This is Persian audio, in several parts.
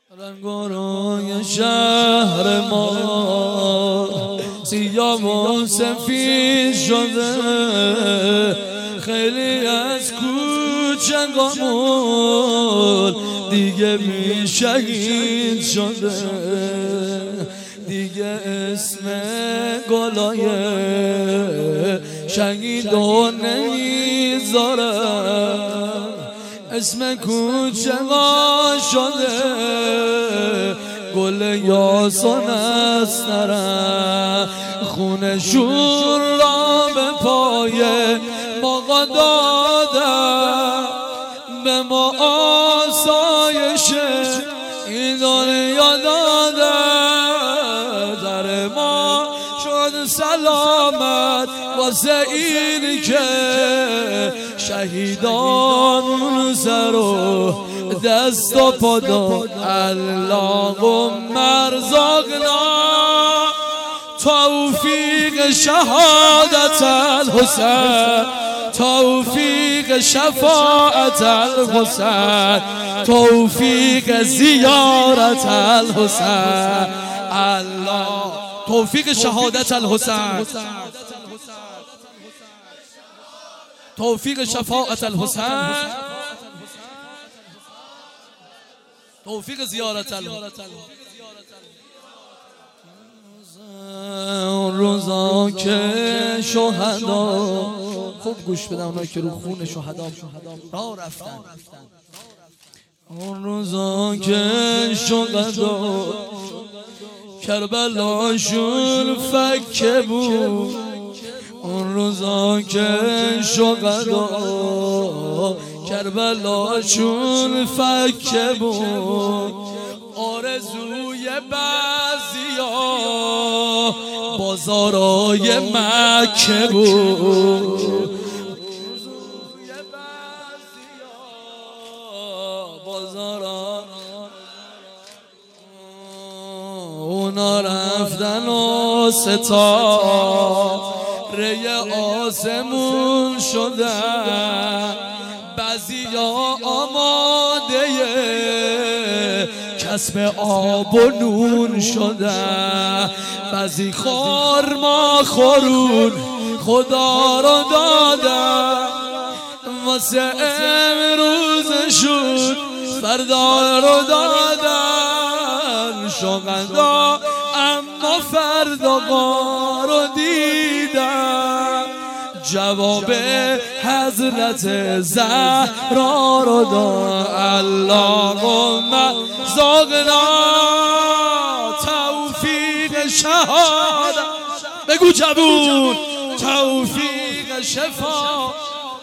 رنگارای شهر ما سیاه و سفید شده، خیلی از کوچگامون دیگه بی شهید شده، دیگه اسم گلای شهیدو نمیذارم، اسم کوچگا شده گل یاسون است نرم، خونشون را به پای ما دادم، به ما آسایش این دنیا دادم، در ما شد سلامت واسه این که شهیدان سر و دست و پا داد. اللهم ارزقنا توفیق شهادت الحسین، توفیق شفاعت الحسین، توفیق زیارت الحسین، الله توفیق شهادت الحسین، توفیق شفاعت الحسین، توفیق زیارت الحسین. اون روزا که شهدا، خوب گوش بدن اونایی که رو خون شهدا راه رفتن، اون روزا که شهدا کربلاشون فکه بود، اون روزا که شهدا کربلاشون فکه بود، آرزوی بعضیا بازارای مکه بود، اونا رفتن و ستاره آسمون شدن، بعضیا آماده کسب آب و نون شدن، بعضی خرما خورون خدا رو دادن واسه امروزشون فردا رو دادن، شهدا اما فردا رو دیدن، جواب حضرت زهرا رو داد. اللهم ارزقنا توفیق شهادت، بگو جوون، توفیق شفا،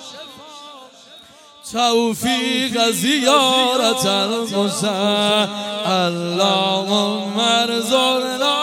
توفیق زیارت الحسین، اللهم ارزقنا